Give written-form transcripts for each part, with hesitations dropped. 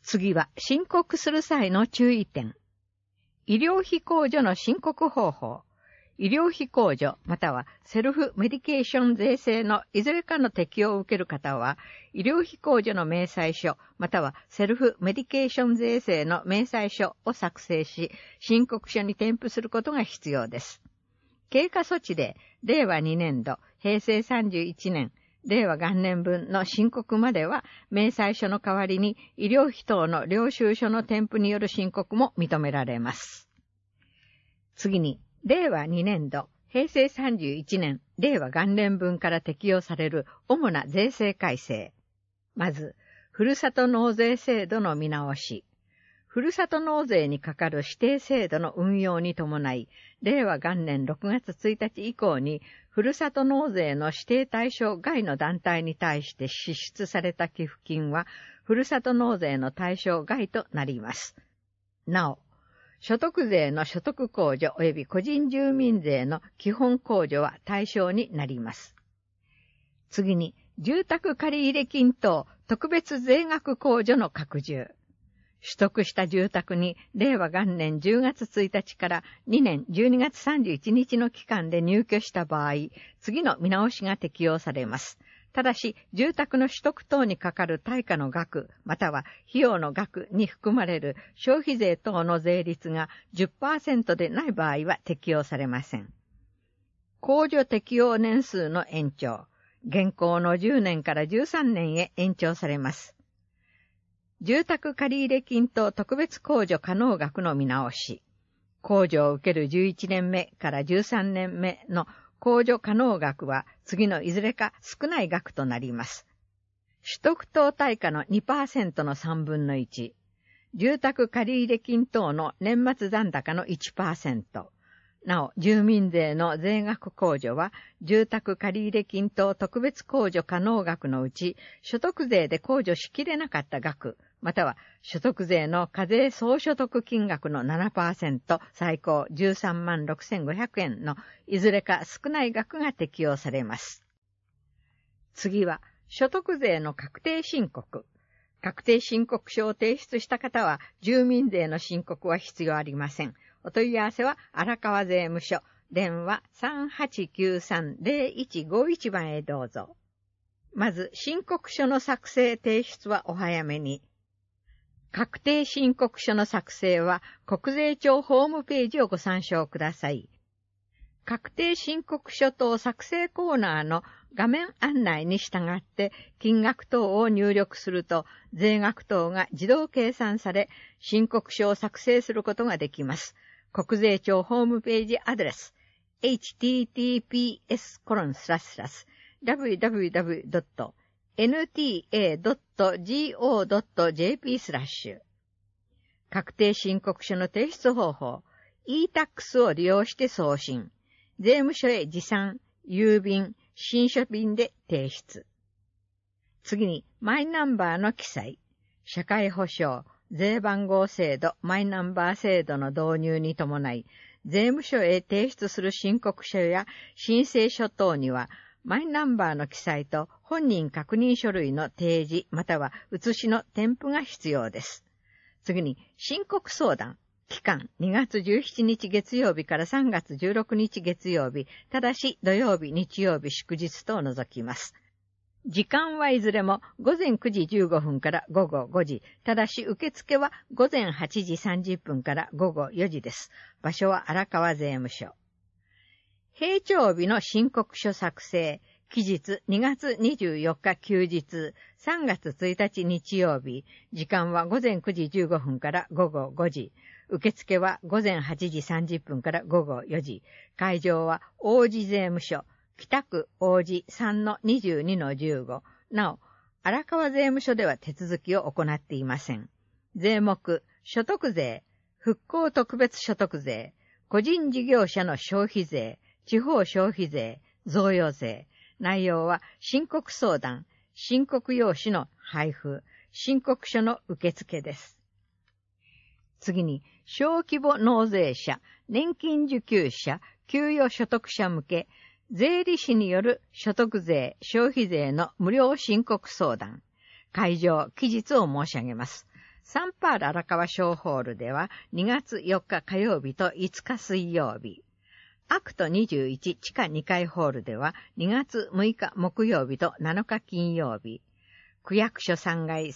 次は申告する際の注意点。医療費控除の申告方法。医療費控除またはセルフメディケーション税制のいずれかの適用を受ける方は、医療費控除の明細書またはセルフメディケーション税制の明細書を作成し、申告書に添付することが必要です。経過措置で、令和2年度、平成31年、令和元年分の申告までは、明細書の代わりに医療費等の領収書の添付による申告も認められます。次に、令和2年度、平成31年、令和元年分から適用される主な税制改正。まず、ふるさと納税制度の見直し。ふるさと納税にかかる指定制度の運用に伴い、令和元年6月1日以降に、ふるさと納税の指定対象外の団体に対して支出された寄付金は、ふるさと納税の対象外となります。なお、所得税の所得控除及び個人住民税の基本控除は対象になります。次に、住宅借入金等特別税額控除の拡充。取得した住宅に令和元年10月1日から2年12月31日の期間で入居した場合、次の見直しが適用されます。ただし、住宅の取得等にかかる対価の額、または費用の額に含まれる消費税等の税率が 10% でない場合は適用されません。控除適用年数の延長、現行の10年から13年へ延長されます。住宅借入金等特別控除可能額の見直し、控除を受ける11年目から13年目の控除可能額は次のいずれか少ない額となります。取得等対価の 2% の3分の1、住宅借入金等の年末残高の 1%、なお、住民税の税額控除は、住宅借入金等特別控除可能額のうち、所得税で控除しきれなかった額、または所得税の課税総所得金額の 7%、最高13万6500円のいずれか少ない額が適用されます。次は、所得税の確定申告。確定申告書を提出した方は、住民税の申告は必要ありません。お問い合わせは荒川税務署、電話 3893-0151 番へどうぞ。まず、申告書の作成提出はお早めに。確定申告書の作成は国税庁ホームページをご参照ください。確定申告書等作成コーナーの画面案内に従って金額等を入力すると税額等が自動計算され申告書を作成することができます。国税庁ホームページアドレス https://www.nta.go.jp/ 確定申告書の提出方法 e-tax を利用して送信、税務署へ持参、郵便、信書便で提出。次にマイナンバーの記載、社会保障、税番号制度、マイナンバー制度の導入に伴い、税務署へ提出する申告書や申請書等には、マイナンバーの記載と本人確認書類の提示または写しの添付が必要です。次に、申告相談。期間、2月17日月曜日から3月16日月曜日、ただし土曜日、日曜日、祝日と除きます。時間はいずれも午前9時15分から午後5時、ただし受付は午前8時30分から午後4時です。場所は荒川税務署。平帳日の申告書作成、期日2月24日休日、3月1日日曜日、時間は午前9時15分から午後5時、受付は午前8時30分から午後4時、会場は王子税務署、北区王子 3-22-15。なお、荒川税務署では手続きを行っていません。税目、所得税、復興特別所得税、個人事業者の消費税、地方消費税、贈与税。内容は申告相談、申告用紙の配布、申告書の受付です。次に、小規模納税者、年金受給者、給与所得者向け、税理士による所得税、消費税の無料申告相談。会場、期日を申し上げます。 サンパール荒川小ホールでは2月4日火曜日と5日水曜日。アクト21地下2階ホールでは2月6日木曜日と7日金曜日。区役所3階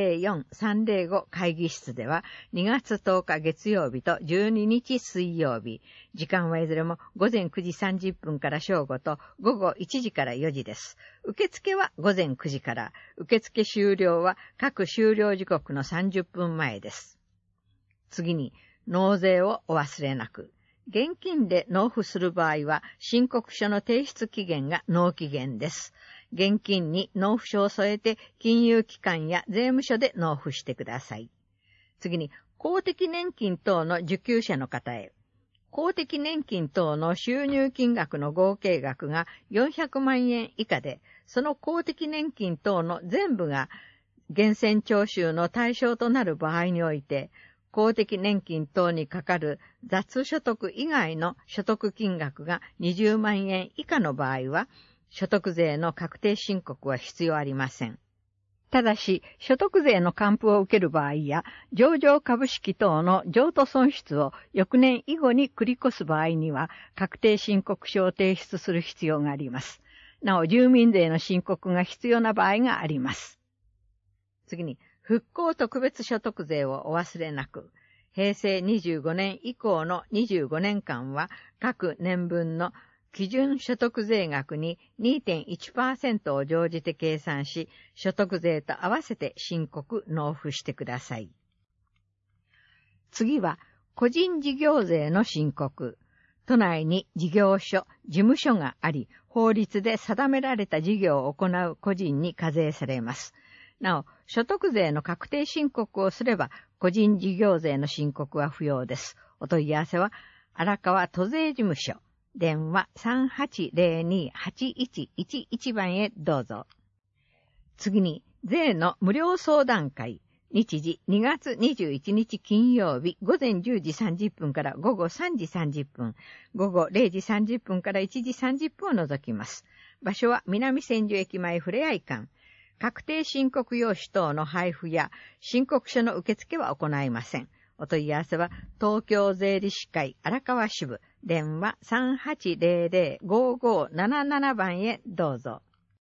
304、305会議室では2月10日月曜日と12日水曜日。時間はいずれも午前9時30分から正午と午後1時から4時です。受付は午前9時から、受付終了は各終了時刻の30分前です。次に、納税をお忘れなく。現金で納付する場合は申告書の提出期限が納期限です。現金に納付書を添えて金融機関や税務署で納付してください。次に、公的年金等の受給者の方へ。公的年金等の収入金額の合計額が400万円以下で、その公的年金等の全部が源泉徴収の対象となる場合において、公的年金等にかかる雑所得以外の所得金額が20万円以下の場合は、所得税の確定申告は必要ありません。ただし、所得税の還付を受ける場合や、上場株式等の譲渡損失を翌年以後に繰り越す場合には、確定申告書を提出する必要があります。なお、住民税の申告が必要な場合があります。次に、復興特別所得税をお忘れなく。平成25年以降の25年間は各年分の基準所得税額に 2.1% を乗じて計算し、所得税と合わせて申告納付してください。次は、個人事業税の申告。都内に事業所、事務所があり、法律で定められた事業を行う個人に課税されます。なお、所得税の確定申告をすれば、個人事業税の申告は不要です。お問い合わせは、荒川都税事務所、電話 3802-8111 番へどうぞ。次に、税の無料相談会。日時2月21日金曜日午前10時30分から午後3時30分、午後0時30分から1時30分を除きます。場所は南千住駅前ふれあい館。確定申告用紙等の配布や申告書の受付は行いません。お問い合わせは東京税理士会荒川支部電話 3800-5577 番へどうぞ。